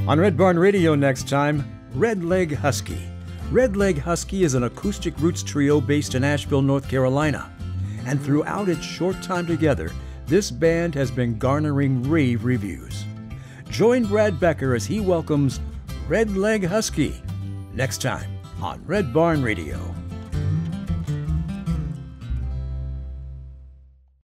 On Red Barn Radio next time, Red Leg Husky. Red Leg Husky is an acoustic roots trio based in Asheville, North Carolina. And throughout its short time together, this band has been garnering rave reviews. Join Brad Becker as he welcomes Red Leg Husky next time on Red Barn Radio.